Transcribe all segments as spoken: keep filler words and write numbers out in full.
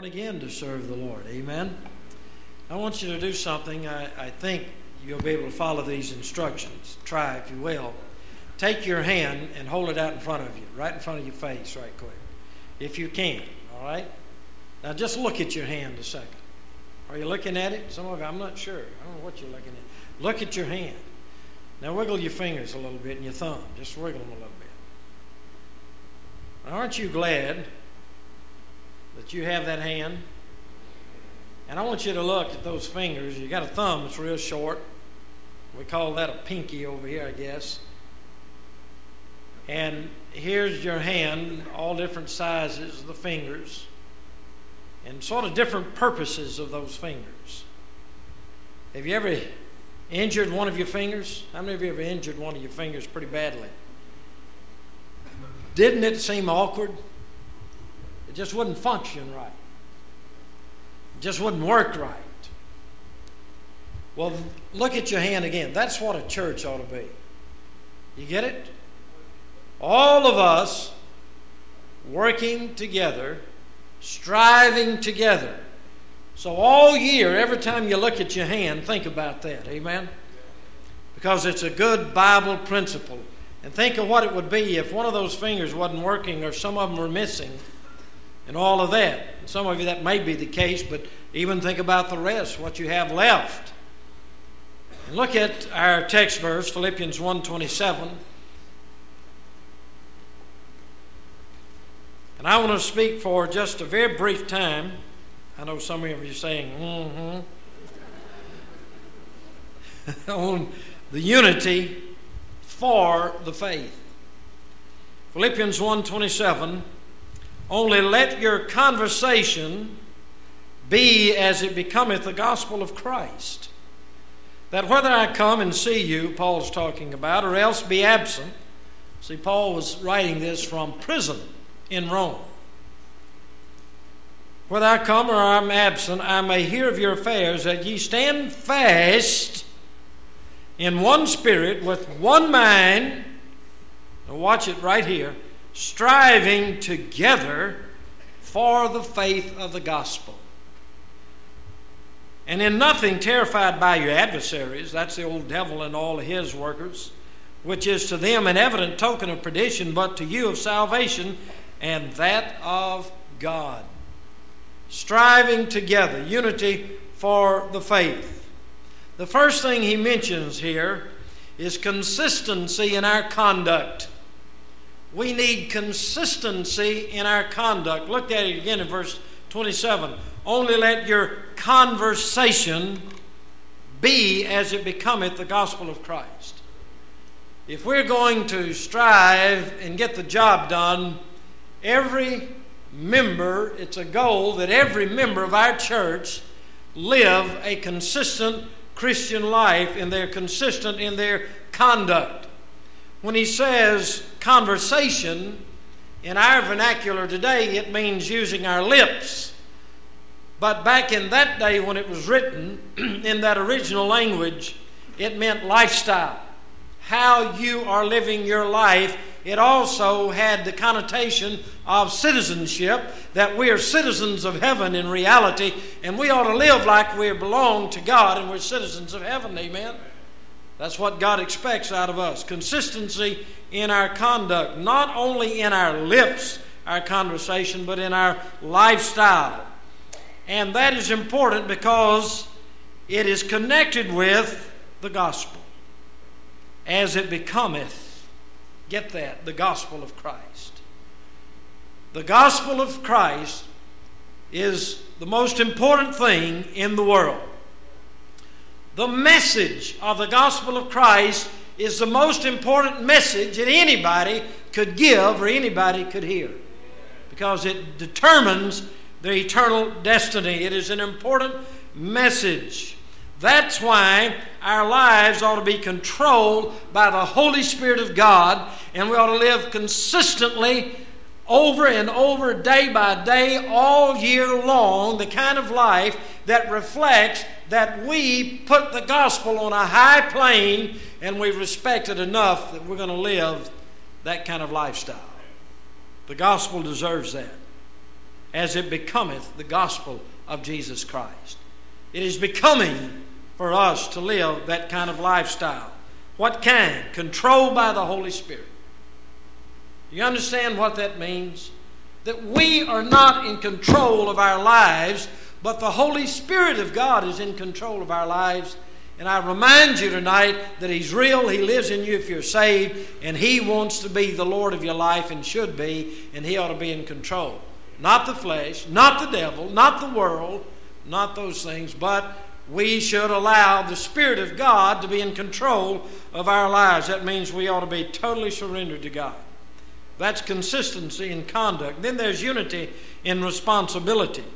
born again to serve the Lord. Amen. I want you to do something. I, I think you'll be able to follow these instructions. Try, if you will. Take your hand and hold it out in front of you, right in front of your face, right quick. If you can, all right? Now just look at your hand a second. Are you looking at it? Some of you, I'm not sure. I don't know what you're looking at. Look at your hand. Now wiggle your fingers a little bit and your thumb. Just wiggle them a little bit. Now, aren't you glad that you have that hand? And I want you to look at those fingers. You got a thumb that's real short. We call that a pinky over here, I guess. And here's your hand, all different sizes of the fingers, and sort of different purposes of those fingers. Have you ever injured one of your fingers? How many of you ever injured one of your fingers pretty badly? Didn't it seem awkward? It just wouldn't function right. It just wouldn't work right. Well, look at your hand again. That's what a church ought to be. You get it? All of us working together, striving together. So all year, every time you look at your hand, think about that. Amen? Because it's a good Bible principle. And think of what it would be if one of those fingers wasn't working or some of them were missing and all of that. And some of you, that may be the case, but even think about the rest, what you have left. And look at our text verse, Philippians one twenty-seven. And I want to speak for just a very brief time. I know some of you are saying, mm-hmm. on the unity for the faith. Philippians one twenty-seven. Only let your conversation be as it becometh the gospel of Christ, that whether I come and see you, Paul's talking about, or else be absent. See, Paul was writing this from prison in Rome. Whether I come or I'm absent, I may hear of your affairs, that ye stand fast in one spirit, with one mind. Now watch it right here. Striving together for the faith of the gospel. And in nothing terrified by your adversaries, that's the old devil and all his workers, which is to them an evident token of perdition, but to you of salvation, and that of God. Striving together, unity for the faith. The first thing he mentions here is consistency in our conduct. We need consistency in our conduct. Look at it again in verse twenty-seven. Only let your conversation be as it becometh the gospel of Christ. If we're going to strive and get the job done, every member, it's a goal that every member of our church live a consistent Christian life, and they're consistent in their conduct. When he says conversation, in our vernacular today, it means using our lips. But back in that day when it was written, in that original language, it meant lifestyle. How you are living your life. It also had the connotation of citizenship, that we are citizens of heaven in reality, and we ought to live like we belong to God and we're citizens of heaven. Amen? That's what God expects out of us. Consistency in our conduct, not only in our lips, our conversation, but in our lifestyle. And that is important because it is connected with the gospel. As it becometh, get that, the gospel of Christ. The gospel of Christ is the most important thing in the world. The message of the gospel of Christ is the most important message that anybody could give or anybody could hear, because it determines their eternal destiny. It is an important message. That's why our lives ought to be controlled by the Holy Spirit of God, and we ought to live consistently over and over, day by day, all year long, the kind of life that reflects that we put the gospel on a high plane and we respect it enough that we're going to live that kind of lifestyle. The gospel deserves that. as it becometh the gospel of Jesus Christ. It is becoming for us to live that kind of lifestyle. What kind? Controlled by the Holy Spirit. Do you understand what that means? That we are not in control of our lives, but the Holy Spirit of God is in control of our lives. And I remind you tonight that He's real, He lives in you if you're saved, and He wants to be the Lord of your life and should be, and He ought to be in control. Not the flesh, not the devil, not the world, not those things, but we should allow the Spirit of God to be in control of our lives. That means we ought to be totally surrendered to God. That's consistency in conduct. Then there's unity in responsibility.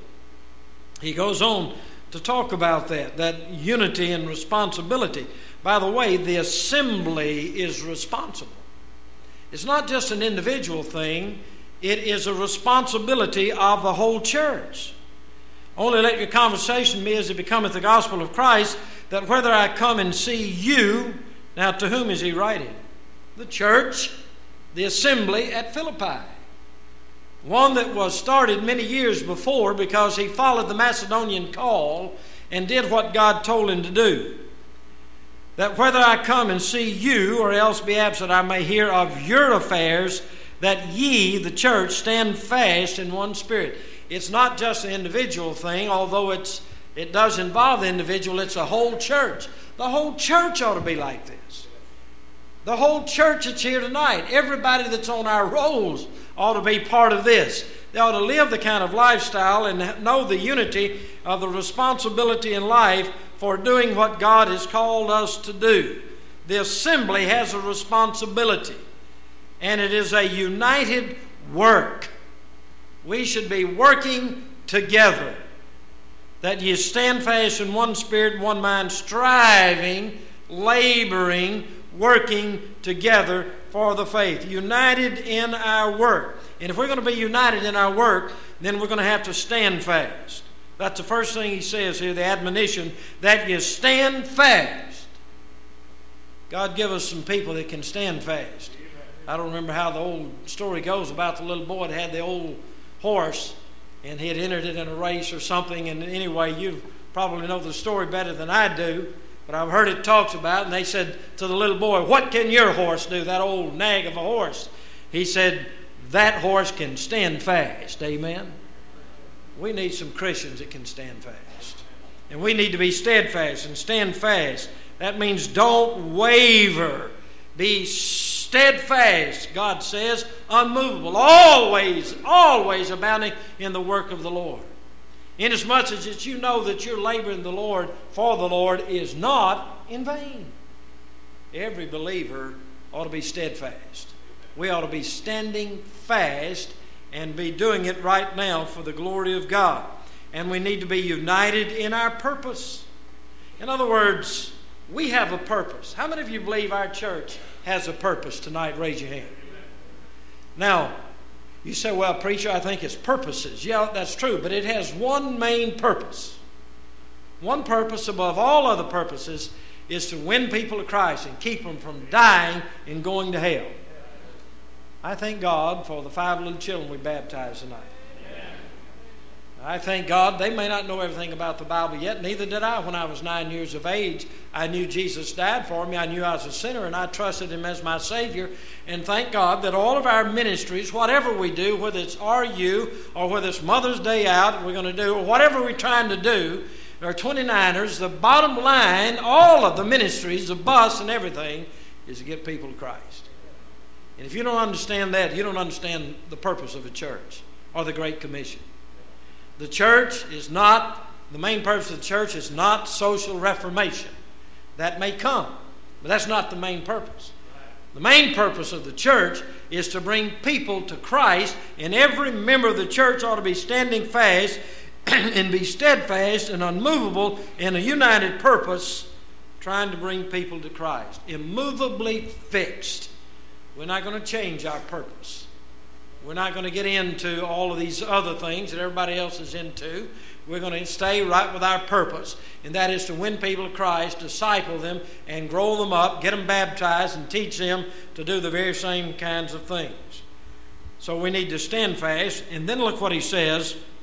He goes on to talk about that, that unity in responsibility. By the way, the assembly is responsible. It's not just an individual thing. It is a responsibility of the whole church. Only let your conversation be as it becometh the gospel of Christ, that whether I come and see you, now to whom is he writing? The church, the assembly at Philippi. One that was started many years before because he followed the Macedonian call and did what God told him to do. That whether I come and see you or else be absent, I may hear of your affairs, that ye, the church, stand fast in one spirit. It's not just an individual thing, although it's it does involve the individual. It's a whole church. The whole church ought to be like this. The whole church that's here tonight, everybody that's on our rolls ought to be part of this. They ought to live the kind of lifestyle and know the unity of the responsibility in life for doing what God has called us to do. The assembly has a responsibility, and it is a united work. We should be working together. That ye stand fast in one spirit, one mind, striving, laboring, working together for the faith. United in our work. And if we're going to be united in our work, then we're going to have to stand fast. That's the first thing he says here, the admonition, that you stand fast. God give us some people that can stand fast. I don't remember how the old story goes about the little boy that had the old horse, and he had entered it in a race or something. And anyway, you probably know the story better than I do, but I've heard it talks about, and they said to the little boy, what can your horse do, that old nag of a horse? He said, that horse can stand fast. Amen? We need some Christians that can stand fast. And we need to be steadfast and stand fast. That means don't waver. Be steadfast, God says, unmovable, always, always abounding in the work of the Lord. Inasmuch as that you know that your labor in the Lord for the Lord is not in vain. Every believer ought to be steadfast. We ought to be standing fast and be doing it right now for the glory of God. And we need to be united in our purpose. In other words, we have a purpose. How many of you believe our church has a purpose tonight? Raise your hand. Now, you say, well, preacher, I think it's purposes. Yeah, that's true, but it has one main purpose. One purpose above all other purposes is to win people to Christ and keep them from dying and going to hell. I thank God for the five little children we baptized tonight. I thank God they may not know everything about the Bible yet. Neither did I when I was nine years of age. I knew Jesus died for me. I knew I was a sinner, and I trusted Him as my Savior. And thank God that all of our ministries, whatever we do, whether it's R U or whether it's Mother's Day out we're going to do, or whatever we're trying to do, or twenty-niners, the bottom line, all of the ministries, the bus and everything, is to get people to Christ. And if you don't understand that, you don't understand the purpose of a church or the Great Commission. The church is not, the main purpose of the church is not social reformation. That may come, but that's not the main purpose. The main purpose of the church is to bring people to Christ, and every member of the church ought to be standing fast and be steadfast and unmovable in a united purpose, trying to bring people to Christ. Immovably fixed. We're not going to change our purpose. We're not going to get into all of these other things that everybody else is into. We're going to stay right with our purpose, and that is to win people to Christ, disciple them, and grow them up, get them baptized, and teach them to do the very same kinds of things. So we need to stand fast. And then look what he says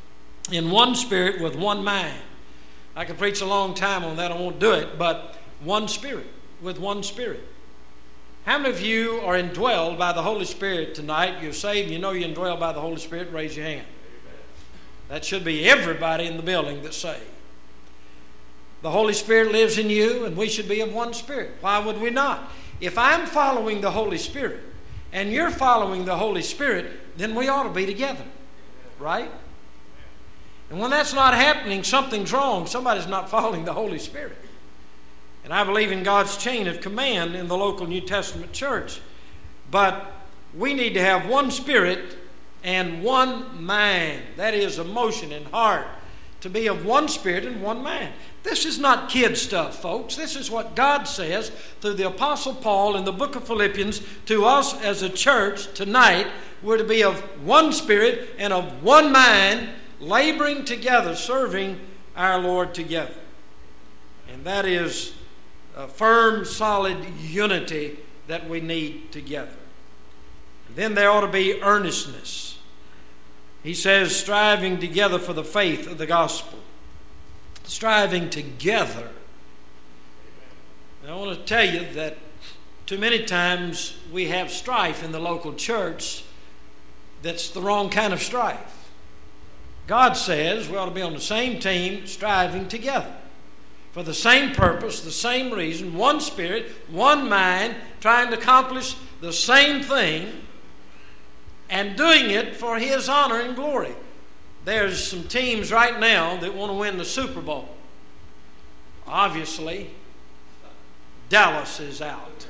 in one spirit with one mind. I could preach a long time on that. I won't do it, but one spirit with one spirit. How many of you are indwelled by the Holy Spirit tonight? You're saved, you know you're indwelled by the Holy Spirit. Raise your hand. That should be everybody in the building that's saved. The Holy Spirit lives in you, and we should be of one spirit. Why would we not? If I'm following the Holy Spirit and you're following the Holy Spirit, then we ought to be together, right? And when that's not happening, something's wrong. Somebody's not following the Holy Spirit. And I believe in God's chain of command in the local New Testament church. But we need to have one spirit and one mind. That is, emotion and heart. To be of one spirit and one mind. This is not kid stuff, folks. This is what God says through the Apostle Paul in the book of Philippians to us as a church tonight. We're to be of one spirit and of one mind, laboring together, serving our Lord together. And that is a firm, solid unity that we need together. And then there ought to be earnestness. He says, striving together for the faith of the gospel. Striving together. And I want to tell you that too many times we have strife in the local church that's the wrong kind of strife. God says we ought to be on the same team, striving together for the same purpose, the same reason, one spirit, one mind, trying to accomplish the same thing and doing it for His honor and glory. There's some teams right now that want to win the Super Bowl. Obviously, Dallas is out.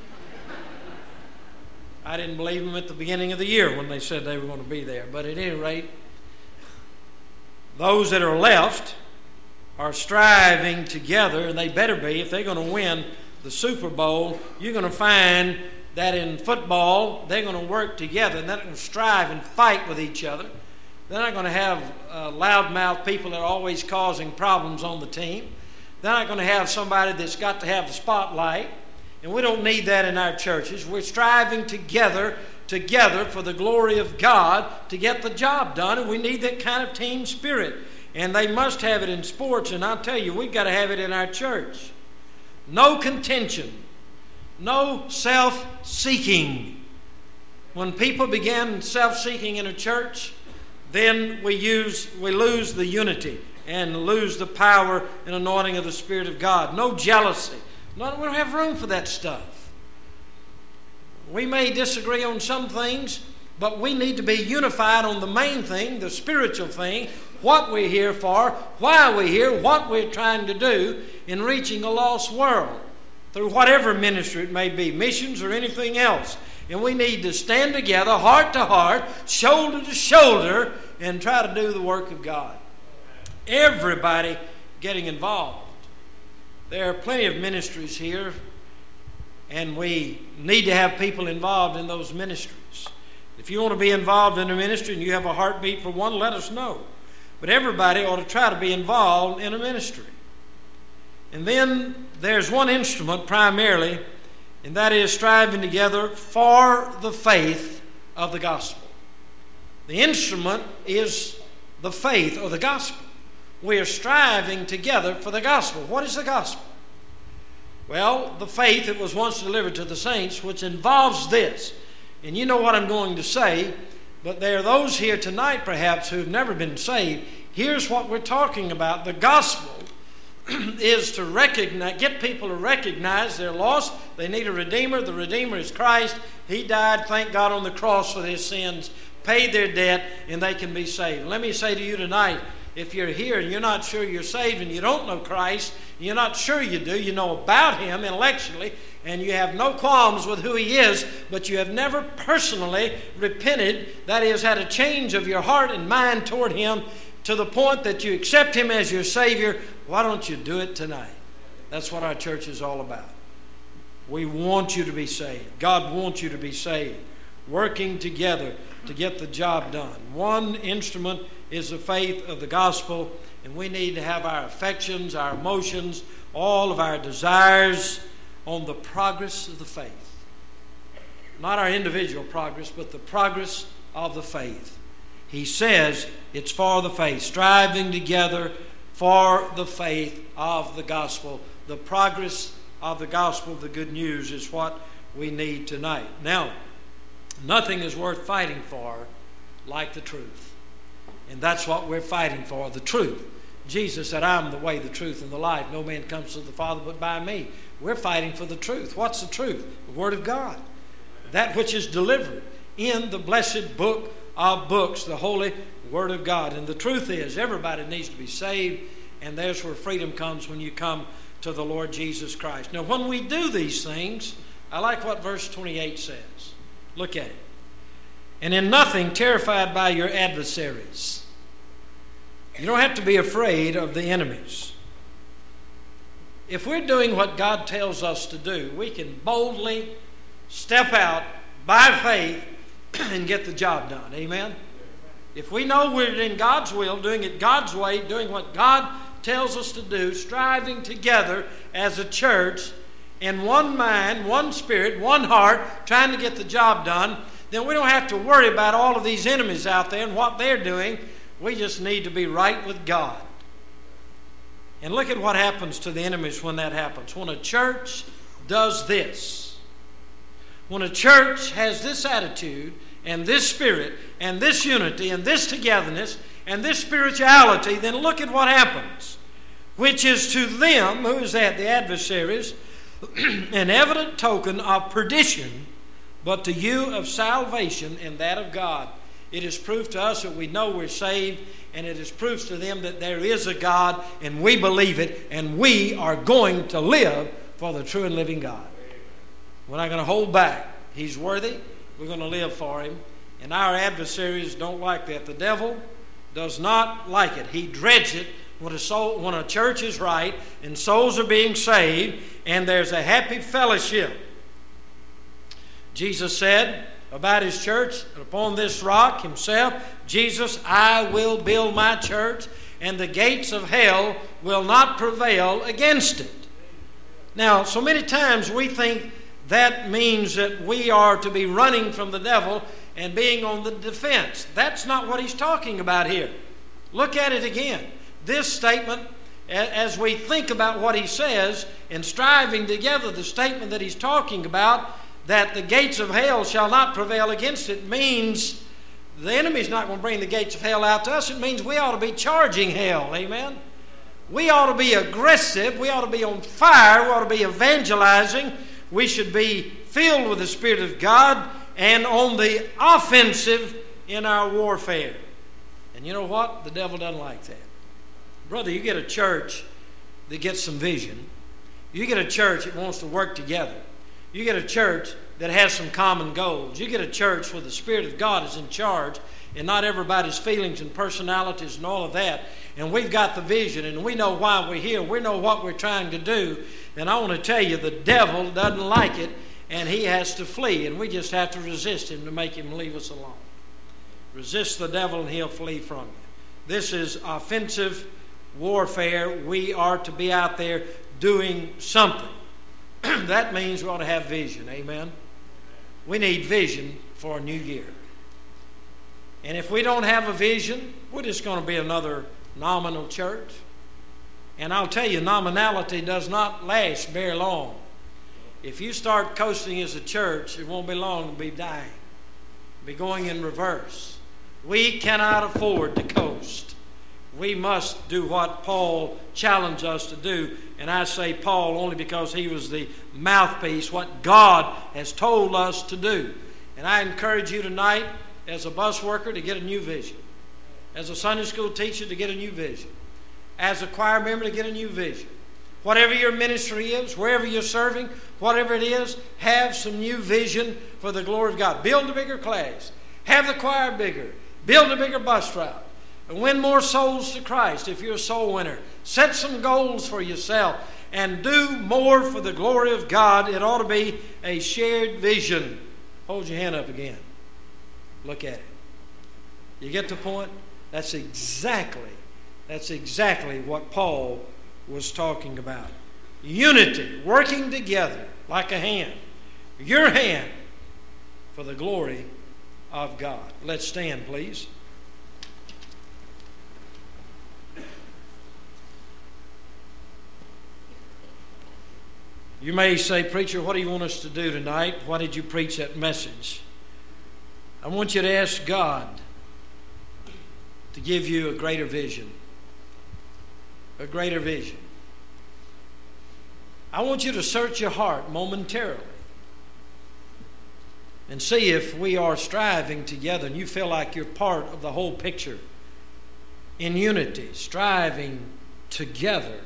I didn't believe them at the beginning of the year when they said they were going to be there. But at any rate, those that are left are striving together, and they better be. If they're going to win the Super Bowl, you're going to find that in football, they're going to work together, and they're going to strive and fight with each other. They're not going to have uh, loudmouth people that are always causing problems on the team. They're not going to have somebody that's got to have the spotlight, and we don't need that in our churches. We're striving together, together for the glory of God to get the job done, and we need that kind of team spirit. And they must have it in sports, and I'll tell you, we've got to have it in our church. No contention. No self-seeking. When people begin self-seeking in a church, then we use we lose the unity and lose the power and anointing of the Spirit of God. No jealousy. No, we don't have room for that stuff. We may disagree on some things, but we need to be unified on the main thing, the spiritual thing, what we're here for, why we're here, what we're trying to do in reaching a lost world through whatever ministry it may be, missions or anything else. And we need to stand together, heart to heart, shoulder to shoulder, and try to do the work of God. Everybody getting involved. There are plenty of ministries here, and we need to have people involved in those ministries. If you want to be involved in a ministry and you have a heartbeat for one, let us know. But everybody ought to try to be involved in a ministry. And then there's one instrument primarily, and that is striving together for the faith of the gospel. The instrument is the faith or the gospel. We are striving together for the gospel. What is the gospel? Well, the faith that was once delivered to the saints, which involves this. And you know what I'm going to say, but there are those here tonight perhaps who've never been saved. Here's what we're talking about. The gospel is to recognize, get people to recognize they're lost. They need a Redeemer. The Redeemer is Christ. He died, thank God, on the cross for their sins, paid their debt, and they can be saved. Let me say to you tonight, if you're here and you're not sure you're saved and you don't know Christ, you're not sure you do, you know about Him intellectually, and you have no qualms with who He is, but you have never personally repented, that is, had a change of your heart and mind toward Him to the point that you accept Him as your Savior, why don't you do it tonight? That's what our church is all about. We want you to be saved. God wants you to be saved. Working together to get the job done. One instrument is the faith of the gospel, and we need to have our affections, our emotions, all of our desires on the progress of the faith. Not our individual progress, but the progress of the faith. he says it's for the faith, striving together for the faith of the gospel. The progress of the gospel of the good news is what we need tonight. Now, nothing is worth fighting for like the truth. And that's what we're fighting for, the truth. Jesus said, I'm the way, the truth, and the life. No man comes to the Father but by me. We're fighting for the truth. What's the truth? The Word of God. That which is delivered in the blessed book of books, the Holy Word of God. And the truth is, everybody needs to be saved, and there's where freedom comes when you come to the Lord Jesus Christ. Now, when we do these things, I like what verse twenty-eight says. Look at it. And in nothing terrified by your adversaries. You don't have to be afraid of the enemies. If we're doing what God tells us to do, we can boldly step out by faith and get the job done. Amen? If we know we're in God's will, doing it God's way, doing what God tells us to do, striving together as a church, in one mind, one spirit, one heart, trying to get the job done, then we don't have to worry about all of these enemies out there and what they're doing. We just need to be right with God. And look at what happens to the enemies when that happens. When a church does this, when a church has this attitude and this spirit and this unity and this togetherness and this spirituality, then look at what happens. Which is to them, who is that? The adversaries, an evident token of perdition, but to you of salvation and that of God. It is proof to us that we know we're saved, and it is proof to them that there is a God, and we believe it, and we are going to live for the true and living God. We're not going to hold back. He's worthy. We're going to live for Him. And our adversaries don't like that. The devil does not like it. He dreads it when a soul, when a church is right, and souls are being saved, and there's a happy fellowship. Jesus said about His church, upon this rock Himself, Jesus, I will build my church, and the gates of hell will not prevail against it. Now, so many times we think that means that we are to be running from the devil and being on the defense. That's not what He's talking about here. Look at it again. This statement, as we think about what He says and striving together, the statement that He's talking about, that the gates of hell shall not prevail against it, means the enemy's not going to bring the gates of hell out to us. It means we ought to be charging hell. Amen? We ought to be aggressive. We ought to be on fire. We ought to be evangelizing. We should be filled with the Spirit of God and on the offensive in our warfare. And you know what? The devil doesn't like that. Brother, you get a church that gets some vision. You get a church that wants to work together. You get a church that has some common goals. You get a church where the Spirit of God is in charge and not everybody's feelings and personalities and all of that. And we've got the vision and we know why we're here. We know what we're trying to do. And I want to tell you, the devil doesn't like it and he has to flee. And we just have to resist him to make him leave us alone. Resist the devil and he'll flee from you. This is offensive warfare. We are to be out there doing something. That means we ought to have vision. Amen? We need vision for a new year. And if we don't have a vision, we're just going to be another nominal church. And I'll tell you, nominality does not last very long. If you start coasting as a church, it won't be long to be dying. Be going in reverse. We cannot afford to coast. We must do what Paul challenged us to do. And I say Paul only because he was the mouthpiece, what God has told us to do. And I encourage you tonight, as a bus worker, to get a new vision. As a Sunday school teacher, to get a new vision. As a choir member, to get a new vision. Whatever your ministry is, wherever you're serving, whatever it is, have some new vision for the glory of God. Build a bigger class. Have the choir bigger. Build a bigger bus route. And win more souls to Christ if you're a soul winner. Set some goals for yourself and do more for the glory of God. It ought to be a shared vision. Hold your hand up again. Look at it. You get the point? That's exactly, that's exactly what Paul was talking about. Unity, working together like a hand. Your hand for the glory of God. Let's stand, please. You may say, preacher, what do you want us to do tonight? Why did you preach that message? I want you to ask God to give you a greater vision. A greater vision. I want you to search your heart momentarily and see if we are striving together and you feel like you're part of the whole picture in unity, striving together,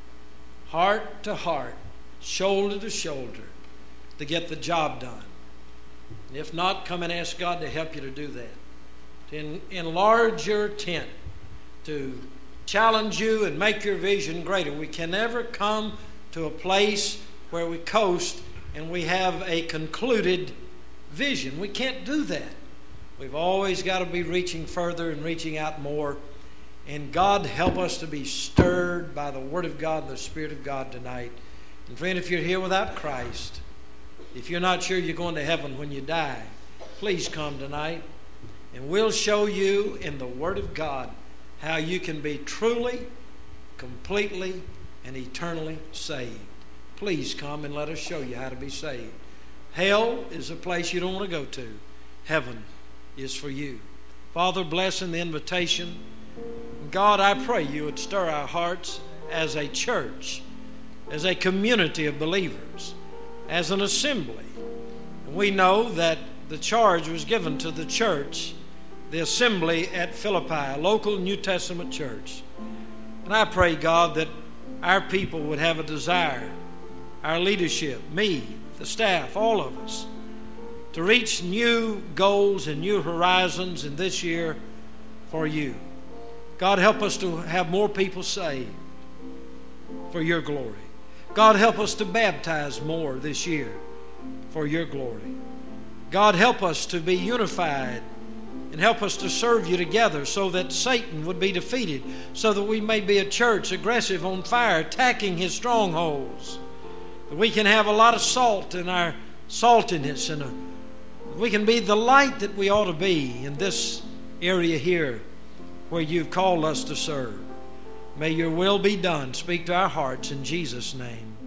heart to heart, shoulder to shoulder, to get the job done. And if not, come and ask God to help you to do that. To en- enlarge your tent, to challenge you and make your vision greater. We can never come to a place where we coast and we have a concluded vision. We can't do that. We've always got to be reaching further and reaching out more. And God help us to be stirred by the Word of God and the Spirit of God tonight. And friend, if you're here without Christ, if you're not sure you're going to heaven when you die, please come tonight and we'll show you in the Word of God how you can be truly, completely, and eternally saved. Please come and let us show you how to be saved. Hell is a place you don't want to go to. Heaven is for you. Father, bless in the invitation. God, I pray you would stir our hearts as a church, as a community of believers, as an assembly. And we know that the charge was given to the church, the assembly at Philippi, a local New Testament church. And I pray, God, that our people would have a desire, our leadership, me, the staff, all of us, to reach new goals and new horizons in this year for you. God, help us to have more people saved for your glory. God, help us to baptize more this year for your glory. God, help us to be unified and help us to serve you together so that Satan would be defeated, so that we may be a church aggressive on fire, attacking his strongholds. That we can have a lot of salt in our saltiness, and a, we can be the light that we ought to be in this area here where you've called us to serve. May your will be done. Speak to our hearts in Jesus' name.